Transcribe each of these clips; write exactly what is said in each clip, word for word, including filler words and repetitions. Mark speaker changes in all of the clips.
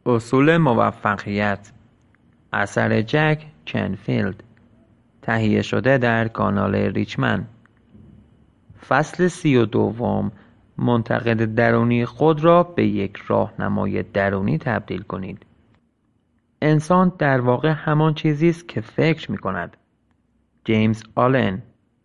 Speaker 1: اصول موفقیت، اثر جک کنفیلد، تهیه شده در کانال ریچمن. فصل سی و دوم، منتقد درونی خود را به یک راهنمای درونی تبدیل کنید. انسان در واقع همان چیزی است که فکر می کند. جیمز آلن.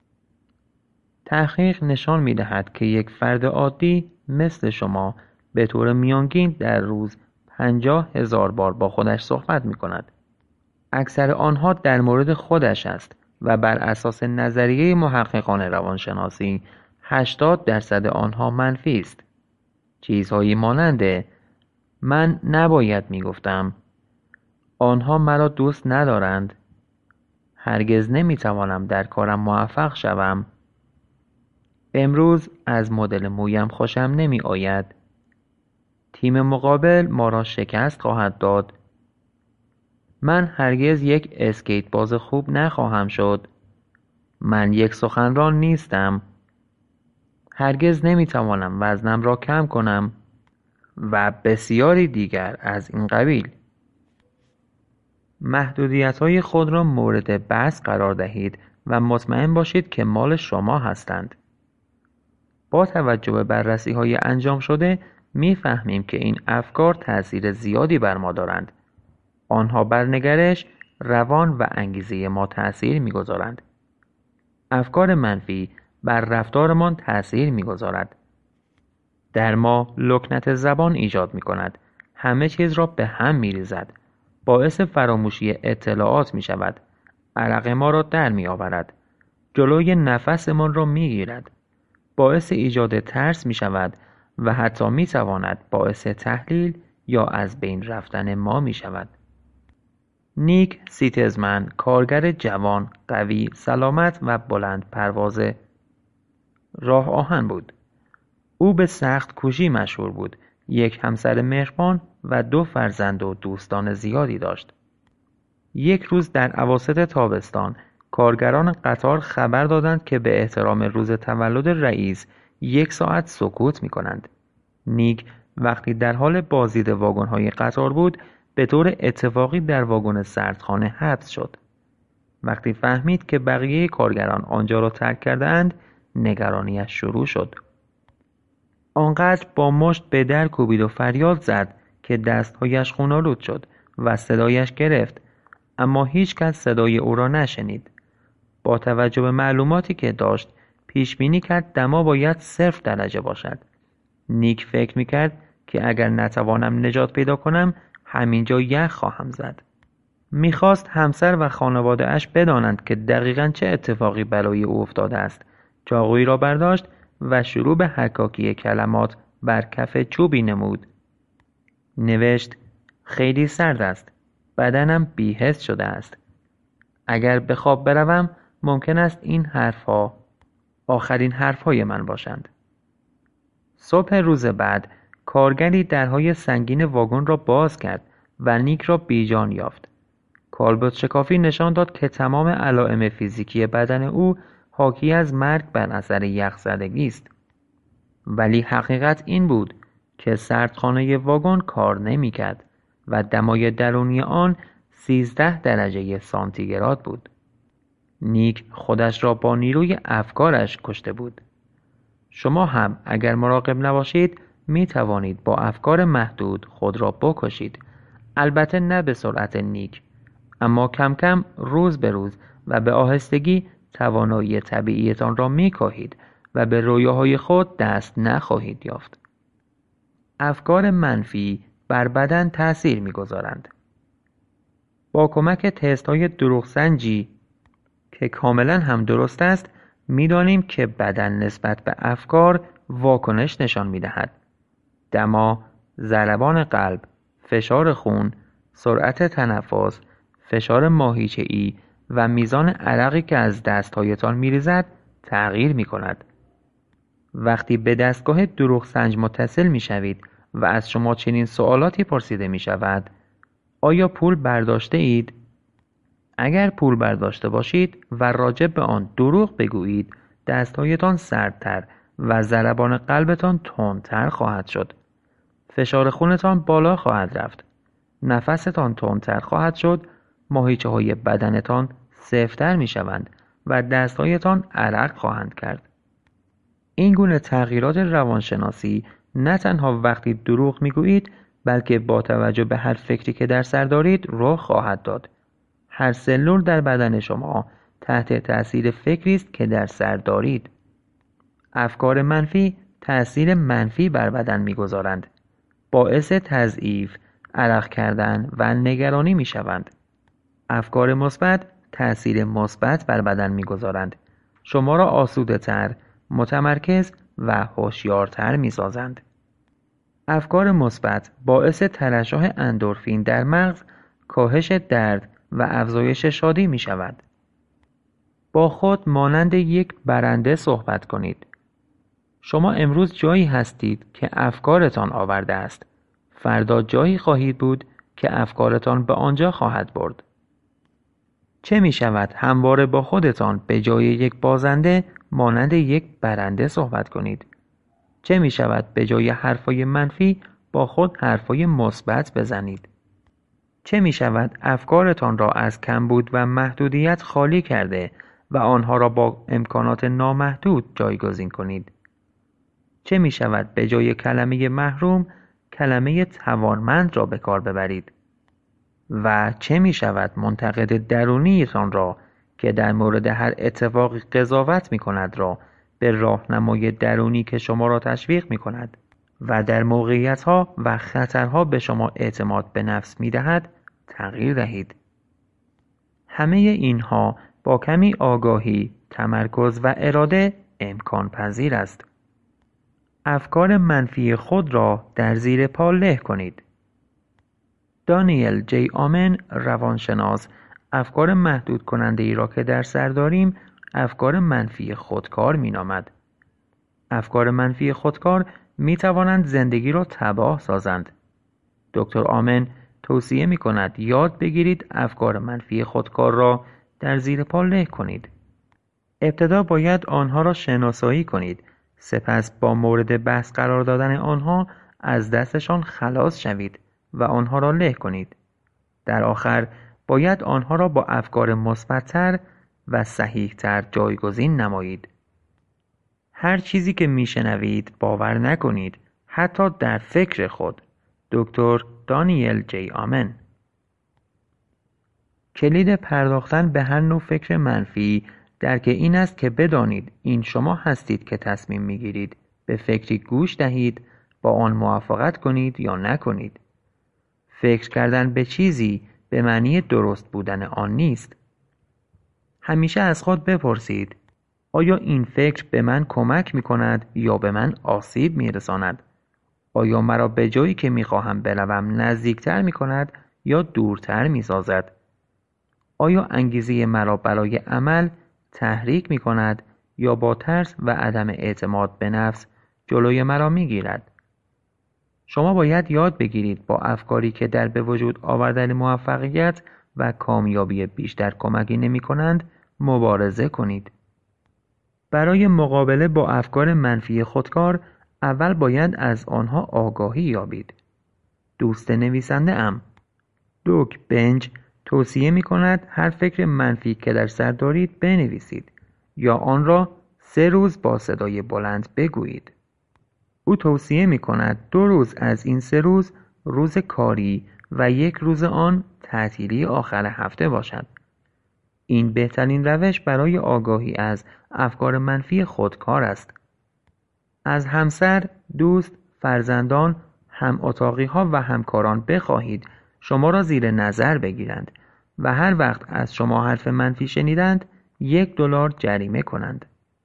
Speaker 1: تحقیق نشان می دهد که یک فرد عادی مثل شما به طور میانگین در روز پنجاه هزار بار با خودش صحبت می کند. اکثر آنها در مورد خودش است و بر اساس نظریه محققان روانشناسی هشتاد درصد آنها منفی است. چیزهایی مانند من نباید می گفتم، آنها مرا دوست ندارند، هرگز نمی توانم در کارم موفق شوم، امروز از مدل مویم خوشم نمی آید، تیم مقابل ما را شکست خواهد داد، من هرگز یک اسکیت باز خوب نخواهم شد، من یک سخنران نیستم، هرگز نمی توانم وزنم را کم کنم و بسیاری دیگر از این قبیل. محدودیت‌های خود را مورد بحث قرار دهید و مطمئن باشید که مال شما هستند. با توجه به بررسی‌های انجام شده می‌فهمیم که این افکار تأثیر زیادی بر ما دارند. آنها بر نگرش، روان و انگیزه ما تأثیر می‌گذارند. افکار منفی بر رفتارمان تأثیر می‌گذارد. در ما لکنت زبان ایجاد می‌کند. همه چیز را به هم می‌ریزد. باعث فراموشی اطلاعات می‌شود. عرق ما را در می‌آورد. جلوی نفسمان را می‌گیرد. باعث ایجاد ترس می‌شود و حتی می‌تواند باعث تحلیل یا از بین رفتن ما می‌شود. نیک سیتزمن، کارگر جوان، قوی، سلامت و بلند پروازه راه آهن بود. او به سخت کوشی مشهور بود. یک همسر مهربان و دو فرزند و دوستان زیادی داشت. یک روز در اواسط تابستان کارگران قطار خبر دادند که به احترام روز تولد رئیس یک ساعت سکوت می کنند. نیک وقتی در حال بازدید واگن‌های قطار بود به طور اتفاقی در واگن سردخانه حبس شد. وقتی فهمید که بقیه کارگران آنجا را ترک کرده‌اند نگرانیش شروع شد. آنقدر با مشت به در کوبید و فریاد زد که دستهایش خون‌آلود شد و صدایش گرفت، اما هیچ کس صدای او را نشنید. با توجه به معلوماتی که داشت پیش بینی کرد دما باید صفر درجه باشد. نیک فکر می‌کرد که اگر نتوانم نجات پیدا کنم همینجا یخ خواهم زد. می‌خواست همسر و خانواده اش بدانند که دقیقاً چه اتفاقی برای او افتاده است. چاقویی را برداشت و شروع به حکاکی کلمات بر کف چوبی نمود. نوشت خیلی سرد است. بدنم بی‌حس شده است. اگر به خواب بروم ممکن است این حرفها آخرین حرفهای من باشند. صبح روز بعد کارگری درهای سنگین واگن را باز کرد و نیک را بیجان یافت. کالبد شکافی نشان داد که تمام علائم فیزیکی بدن او حاکی از مرگ بر اثر یخزدگی است. ولی حقیقت این بود که سردخانه واگن کار نمی‌کرد و دمای درونی آن سیزده درجه سانتیگراد بود. نیک خودش را با نیروی افکارش کشته بود. شما هم اگر مراقب نباشید می توانید با افکار محدود خود را بکشید. البته نه به سرعت نیک، اما کم کم روز به روز و به آهستگی توانایی طبیعیتان را می کاهید و به رویاهای خود دست نخواهید یافت. افکار منفی بر بدن تأثیر می گذارند. با کمک تست های دروغ سنجی که کاملا هم درست است می دانیم که بدن نسبت به افکار واکنش نشان می دهد. دما، ضربان قلب، فشار خون، سرعت تنفس، فشار ماهیچه‌ای و میزان عرقی که از دستهایتان می ریزد تغییر می کند. وقتی به دستگاه دروغ سنج متصل می شوید و از شما چنین سوالاتی پرسیده می شود: آیا پول برداشته اید؟ اگر پول برداشته باشید و راجع به آن دروغ بگویید دستهایتان سردتر و ضربان قلبتان تندتر خواهد شد. فشار خونتان بالا خواهد رفت. نفستان تندتر خواهد شد، ماهیچه های بدنتان سفت‌تر می شوند و دستهایتان عرق خواهند کرد. این گونه تغییرات روانشناسی نه تنها وقتی دروغ می گویید، بلکه با توجه به هر فکری که در سر دارید رخ خواهد داد. هر سلول در بدن شما تحت تأثیر فکری است که در سر دارید. افکار منفی تأثیر منفی بر بدن می‌گذارند. باعث تضعیف، عرق کردن و نگرانی می‌شوند. افکار مثبت تأثیر مثبت بر بدن می‌گذارند. شما را آسوده‌تر، متمرکز و هوشیارتر می‌سازند. افکار مثبت باعث ترشح اندورفین در مغز، کاهش درد و افزایش شادی می‌شود. با خود مانند یک برنده صحبت کنید. شما امروز جایی هستید که افکارتان آورده است. فردا جایی خواهید بود که افکارتان به آنجا خواهد برد. چه می شود همواره با خودتان به جای یک بازنده مانند یک برنده صحبت کنید؟ چه می شود به جای حرفای منفی با خود حرفای مثبت بزنید؟ چه می شود افکارتان را از کمبود و محدودیت خالی کرده و آنها را با امکانات نامحدود جایگزین کنید؟ چه می شود به جای کلمه محروم کلمه توانمند را به کار ببرید؟ و چه می شود منتقد درونیتان را که در مورد هر اتفاقی قضاوت می کند را به راهنمای درونی که شما را تشویق می کند و در موقعیت‌ها و خطرها به شما اعتماد به نفس می دهد تغییر دهید؟ همه اینها با کمی آگاهی، تمرکز و اراده امکان پذیر است. افکار منفی خود را در زیر پا له کنید. دانیل جی آمن روانشناس افکار محدود کننده ای را که در سر داریم افکار منفی خودکار می نامد. افکار منفی خودکار می توانند زندگی را تباه سازند. دکتر آمن توصیه می کند یاد بگیرید افکار منفی خودکار را در زیر پا له کنید. ابتدا باید آنها را شناسایی کنید، سپس با مورد بحث قرار دادن آنها از دستشان خلاص شوید و آنها را له کنید. در آخر باید آنها را با افکار مثبت‌تر و صحیح‌تر جایگزین نمایید. هر چیزی که میشنوید باور نکنید، حتی در فکر خود. دکتر دانیل جی آمن. کلید پرداختن به هر نوع فکر منفی درک این است که بدانید این شما هستید که تصمیم میگیرید به فکری گوش دهید، با آن موافقت کنید یا نکنید. فکر کردن به چیزی به معنی درست بودن آن نیست. همیشه از خود بپرسید آیا این فکر به من کمک می کند یا به من آسیب می رساند؟ آیا مرا به جایی که می خواهم بروم نزدیکتر می کند یا دورتر می سازد؟ آیا انگیزه مرا برای عمل تحریک می کند یا با ترس و عدم اعتماد به نفس جلوی مرا می گیرد؟ شما باید یاد بگیرید با افکاری که در به وجود آوردن موفقیت و کامیابی بیشتر کمکی نمی کنند مبارزه کنید. برای مقابله با افکار منفی خودکار اول باید از آنها آگاهی یابید. دوست نویسنده ام دوک بنج توصیه می کند هر فکر منفی که در سر دارید بنویسید یا آن را سه روز با صدای بلند بگویید. او توصیه می کند دو روز از این سه روز روز کاری و یک روز آن تعطیلی آخر هفته باشد. این بهترین روش برای آگاهی از افکار منفی خودکار است. از همسر، دوست، فرزندان، هم اتاقی ها و همکاران بخواهید شما را زیر نظر بگیرند و هر وقت از شما حرف منفی شنیدند یک دلار جریمه کنند.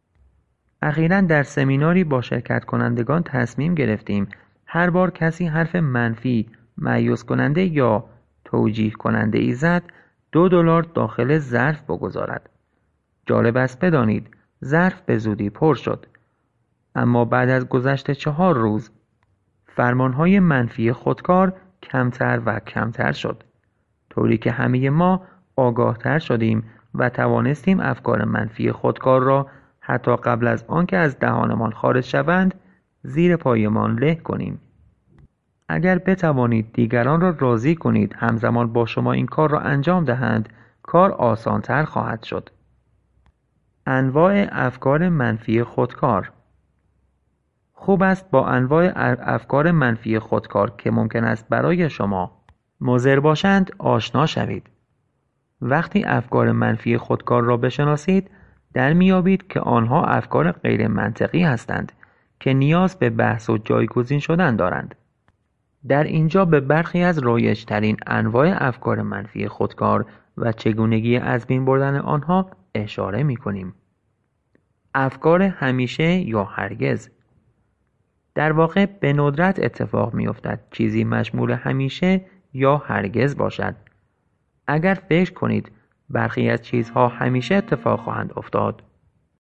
Speaker 1: اخیراً در سمیناری با شرکت کنندگان تصمیم گرفتیم هر بار کسی حرف منفی، مایوس کننده یا توجیه کننده ای زد دو دلار داخل ظرف بگذارد. جالب است بدانید ظرف به زودی پر شد. اما بعد از گذشت چهار روز فرمانهای منفی خودکار کمتر و کمتر شد، طوری که همه ما آگاهتر شدیم و توانستیم افکار منفی خودکار را حتی قبل از آنکه از دهانمان خارج شوند زیر پایمان له کنیم. اگر بتوانید دیگران را راضی کنید همزمان با شما این کار را انجام دهند، کار آسان‌تر خواهد شد. انواع افکار منفی خودکار. خوب است با انواع افکار منفی خودکار که ممکن است برای شما مضر باشند آشنا شوید. وقتی افکار منفی خودکار را بشناسید، در میابید که آنها افکار غیر منطقی هستند که نیاز به بحث و جایگزین شدن دارند. در اینجا به برخی از رایج‌ترین انواع افکار منفی خودکار و چگونگی از بین بردن آنها اشاره می‌کنیم. افکار همیشه یا هرگز. در واقع به ندرت اتفاق می‌افتد چیزی مشمول همیشه یا هرگز باشد. اگر فکر کنید برخی از چیزها همیشه اتفاق خواهند افتاد،